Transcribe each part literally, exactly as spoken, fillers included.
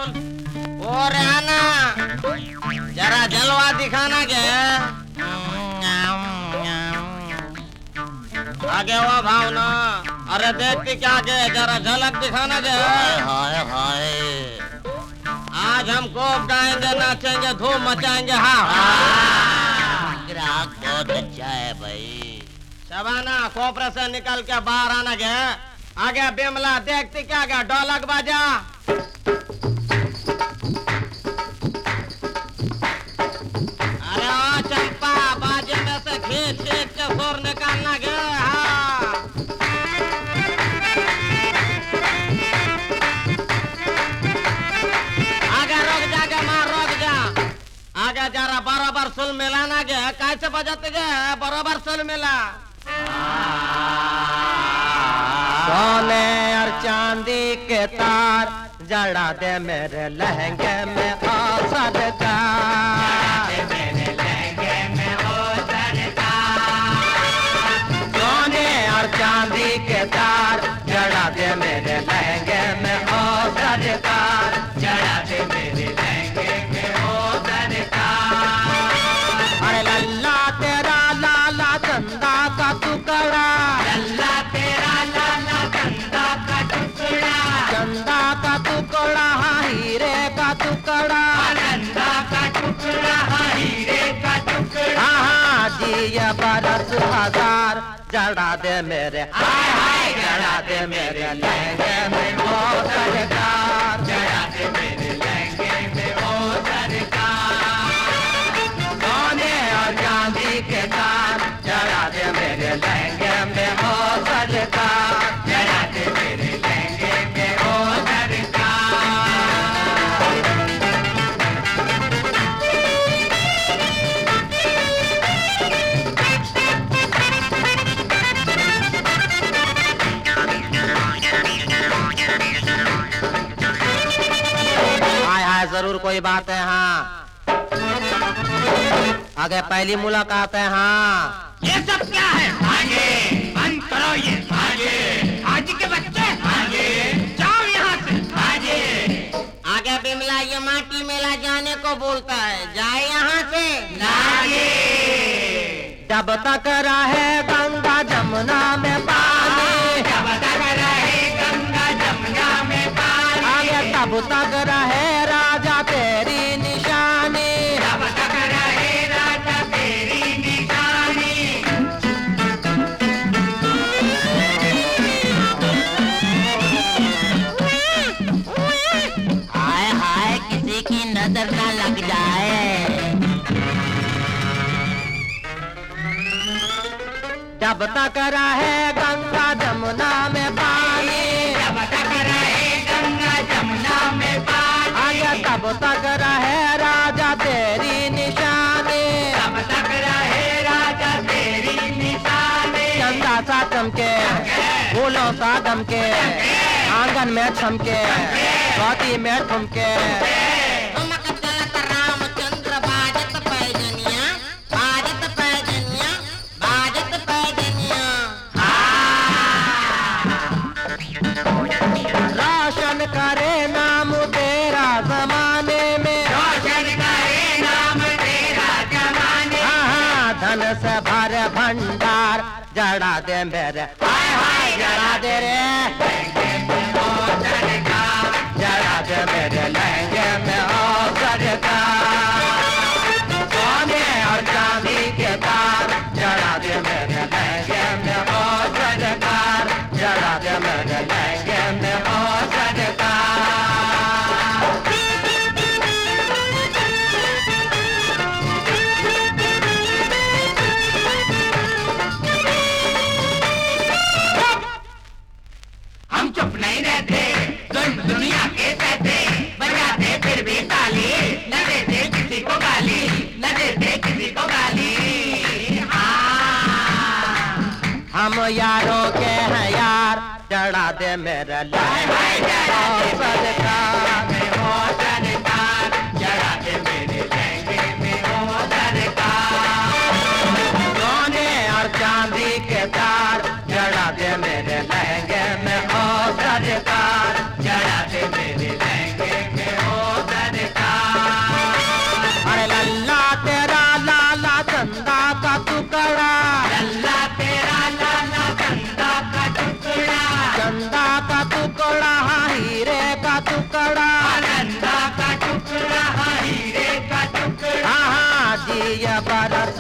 और आना जरा जलवा दिखाना के आगे वो भावना। अरे देखती क्या के जरा झलक दिखाना के। हाय हाय आज हम कोप गाएंगे, नाचेंगे, धूम मचाएंगे। हाँ ग्राहक बहुत अच्छा है भाई। शबाना कोपरे से निकल के बाहर आना के। आगे बिमला देखती क्या के ढोलक बाजा। अरे ओ चंपा बाजे में से खींच खींच के सुर निकालना के। हाँ आगे रुक जा के मार रुक जा। आगे जरा बराबर सुल मिलाना के। कैसे बजाते के बराबर सुल मिला। सोने और चांदी के तार जड़ा दे मेरे लहंगे में ओ सरकार। सोने और चांदी के तार जड़ा दे मेरे लहंगे में ओ सरकार। जड़ा दे मेरे लहंगे में ओ सरकार। अरे लल्ला तेरा लाला चंदा का टुकड़ा। लल्ला तेरा लाला चंदा का टुकड़ा। चंदा का टुकड़ा हाँ हीरे का टुकड़ा। चंदा का टुकड़ा हाँ हीरे का टुकड़ा। हाँ जी ये बरस हजार जड़ा दे मेरे। हाय हाय जड़ा दे मेरे लहंगे में ओ सरकार। जड़ा दे मेरे लहंगे में ओ सरकार। सोने और चांदी के तार जड़ा दे मेरे लहंगे में ओ सरकार। जड़ा दे मेरे लहंगे में ओ सरकार। हाय हाय जरूर कोई बात है। हाँ आगे पहली मुलाकात है। हाँ ये सब क्या है? आगे बंद करो ये। आगे आज के बच्चे आगे जाओ यहाँ से। आगे आगे बिमला ये माटी मेला जाने को बोलता है। जाए यहाँ से। आगे जब तक रहे गंगा जमुना में पानी। जब तक रहे गंगा जमुना में पानी। आगे तब तक रहे राजा तेरी निशानी। जब तक रहे राजा तेरी निशानी। हाय हाय किसी की नजर ना लग जाए। जब तक रहे गंगा जमुना में पानी। जब तक रहे गंगा जमुना में पानी। आगे तब तक रहे राजा तेरी निशानी। तब तक रहे राजा तेरी निशानी। चंदा सा चमके फूलों सा दमके। आंगन में छमके स्वाति में ठुमके। रामचंद्र बाजत पैजनिया। बाजत पैजनिया। बाजत पैजनिया। रोशन करे नाम तेरा जमाने में। रोशन करे नाम तेरा जमाने। हाँ हाँ धन से भरे भंडार जड़ा दे मेरे। हाय हाय जड़ा दे रे। जड़ा दे मेरे लहंगे में ओ सरकार। सोने और चांदी के तार जड़ा दे मेरे लहंगे में ओ सरकार। जड़ा दे मेरे लहंगे में ओ सरकार। हम चुप नहीं रहते। सुन दुनिया के कहते बजाते फिर भी ताली। न देते किसी को गाली। न देते किसी को गाली। हाँ हम यारों के हैं यार जड़ा दे मेरे लहंगे में ओ सरकार। ओ सरकार। जड़ा दे मेरे लहंगे में ओ सरकार। सोने और चांदी के तार जड़ा दे मेरे लहंगे में ओ सरकार। जड़ा दे मेरे लहंगे में ओ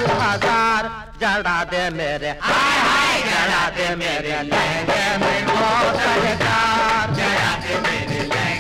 दस हजार जड़ा दे मेरे हाय हाय जड़ा दे मेरे लहंगे में ओ सरकार जड़ा दे मेरे लहंगे